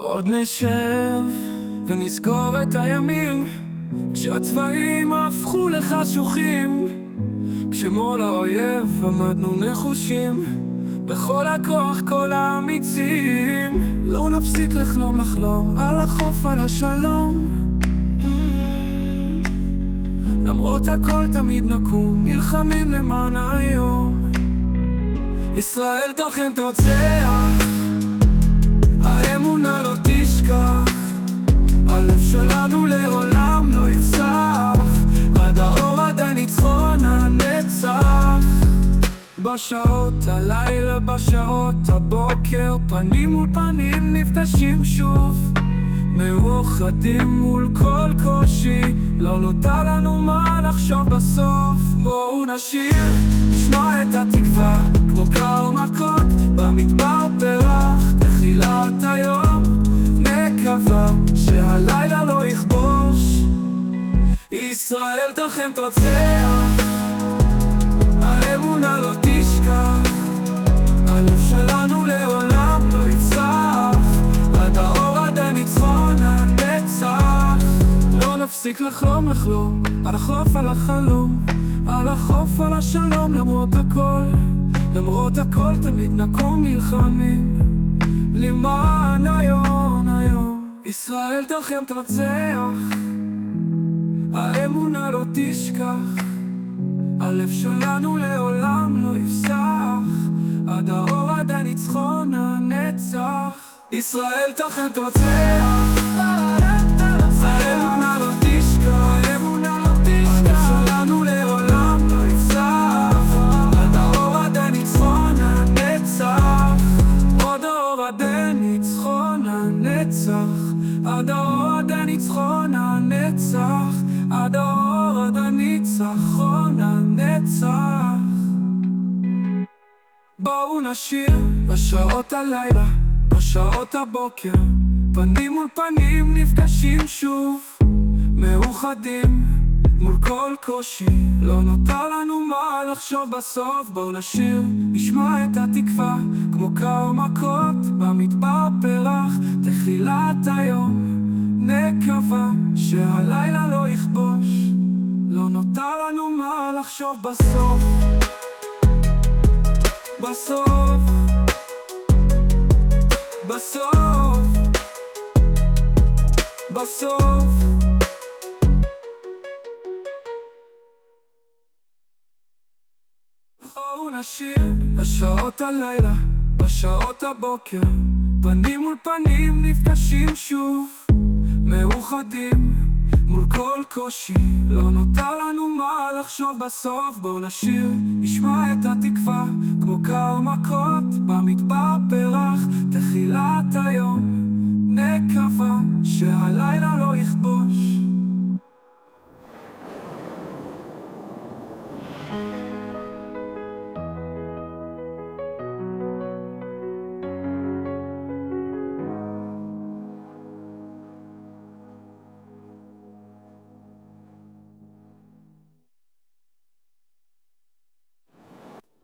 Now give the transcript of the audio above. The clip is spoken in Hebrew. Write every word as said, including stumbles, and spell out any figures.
עוד נשב ונזכור את הימים כשהצבעים הפכו לחשוכים, כשמול האויב עמדנו נחושים בכל הכוח, כל האמיצים. לא נפסיק לחלום לחלום על החוף, על השלום. למרות הכל תמיד נקום, נלחמים למען היום. ישראל תוכן תוצח, האמונה לא תשכח, הלב שלנו לעולם לא יפסח, עד האור עד הניצחון הנצח. בשעות הלילה, בשעות הבוקר, פנים מול פנים נפגשים שוב, מאוחדים מול כל קושי, לא נותר לנו מה לחשוב בסוף. בואו נשיר, נשמע את התקווה, כמו קר מכות במדבר פרח, תחילת היום נקווה שהלילה לא יכבוש. ישראל תוכן תוצח, האמונה לא תשכח, הלב שלנו לעולם לא יפסח, עד האור עד הניצחון הנצח. לא נפסיק לחלום לחלום על החוף, על החלום, על החוף, על השלום. למרות הכל, למרות הכל תמיד נקום נלחמים למען היום, היום. ישראל תוכן תרצח, האמונה לא תשכח, הלב שלנו לעולם לא יפסח, עד האור עד הניצחון הנצח. ישראל תוכן תרצח, האמונה לא תשכח, האמונה לא תשכח, הלב שלנו לעולם לא יפסח, עד האור עד הניצחון הנצח. עוד האור עד הניצחון הנצח, עד האור עד הניצחון הנצח, עד האור עד הניצחון הנצח. בואו נשיר בשעות הלילה, בשעות הבוקר, פנים מול פנים נפגשים שוב, מאוחדים מול כל קושי, לא נותר לנו מה לחשוב בסוף. בואו נשיר, נשמע את התקווה, כמו קר מכות במדבר פרח, תחילת היום נקווה שהלילה לא יכבוש. לא נותר לנו מה לחשוב בסוף, בסוף, בסוף, בסוף. בואו נשיר בשעות הלילה, בשעות הבוקר, פנים מול פנים נפגשים שוב, מאוחדים מול כל קושי, לא נותר לנו מה לחשוב בסוף. בואו נשיר, נשמע את התקווה, כמו קר מכות במדבר פרח, תחילת היום נקווה שהלילה לא יכבוש.